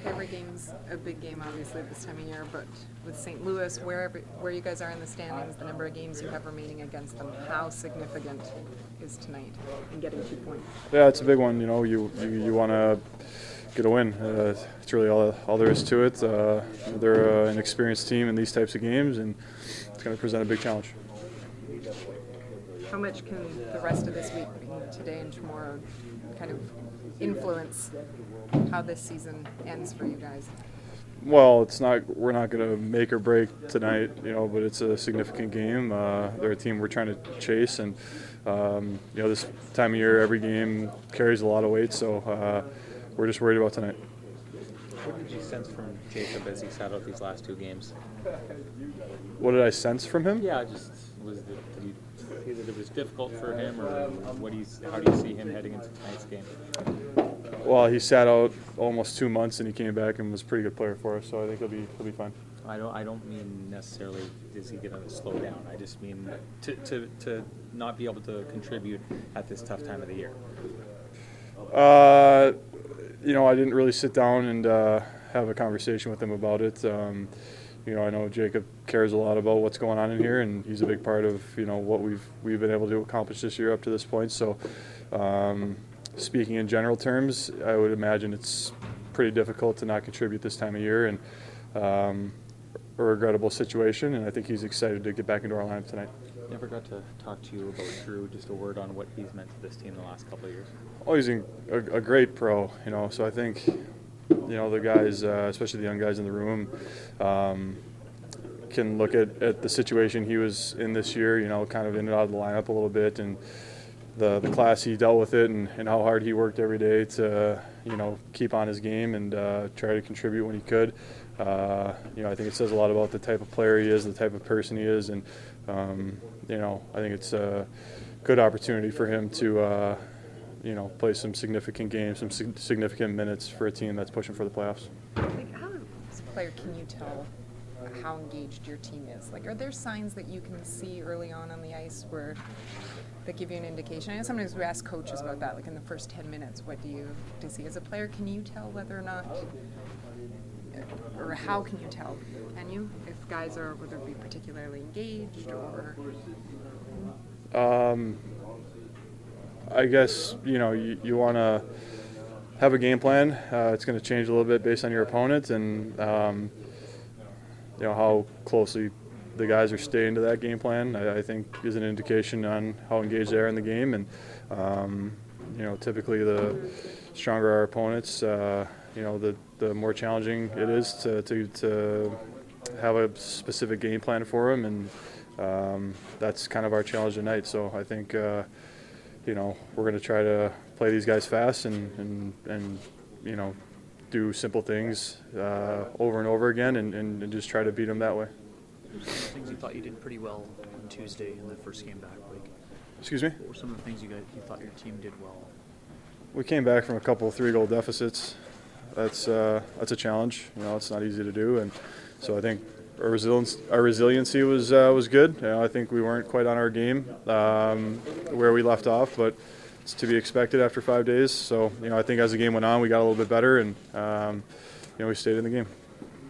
Every game's a big game, obviously, this time of year, but with St. Louis, where you guys are in the standings, the number of games you have remaining against them, how significant is tonight in getting 2 points? Yeah, it's a big one. You know, you want to get a win. It's really all there is to it. They're an experienced team in these types of games, and it's going to present a big challenge. How much can the rest of this week, today and tomorrow, kind of influence how this season ends for you guys? Well, we're not going to make or break tonight, you know, but it's a significant game. They're a team we're trying to chase, and you know, this time of year, every game carries a lot of weight, so we're just worried about tonight. What did you sense from Jacob as he sat out these last two games? What did I sense from him? Yeah, did you see that it was difficult for him, or how do you see him heading into tonight's game? Well, he sat out almost 2 months, and he came back and was a pretty good player for us. So I think he'll be fine. I don't mean necessarily is he going to slow down. I just mean to not be able to contribute at this tough time of the year. You know, I didn't really sit down and have a conversation with him about it. You know, I know Jacob cares a lot about what's going on in here, and he's a big part of, you know, what we've been able to accomplish this year up to this point. So, speaking in general terms, I would imagine it's pretty difficult to not contribute this time of year, and a regrettable situation. And I think he's excited to get back into our lineup tonight. Never got to talk to you about Drew. Just a word on what he's meant to this team the last couple of years. Oh, he's a great pro, you know. So I think, you know, the guys, especially the young guys in the room, can look at the situation he was in this year, you know, kind of in and out of the lineup a little bit, and the class he dealt with it, and how hard he worked every day to, you know, keep on his game and try to contribute when he could. You know, I think it says a lot about the type of player he is, the type of person he is, and you know, I think it's a good opportunity for him to you know, play some significant games, some significant minutes for a team that's pushing for the playoffs. Like, how as a player can you tell how engaged your team is? Like, are there signs that you can see early on the ice that give you an indication? I know sometimes we ask coaches about that, like in the first 10 minutes, what do you see as a player? Can you tell whether or not, or how can you tell? Can you, if guys are, whether it be particularly engaged or? I guess, you know, you want to have a game plan. It's going to change a little bit based on your opponent, and you know, how closely the guys are staying to that game plan, I think, is an indication on how engaged they are in the game. And you know, typically the stronger our opponents, you know, the more challenging it is to have a specific game plan for them, and that's kind of our challenge tonight. So I think, you know, we're going to try to play these guys fast and you know, do simple things over and over again, and just try to beat them that way. Things you thought you did pretty well on Tuesday in the first game back, Blake? Excuse me? What were some of the things you thought your team did well? We came back from a couple of 3-goal deficits. That's a challenge. You know, it's not easy to do, and so I think our resiliency was good. You know, I think we weren't quite on our game where we left off, but it's to be expected after 5 days. So, you know, I think as the game went on, we got a little bit better, and you know, we stayed in the game.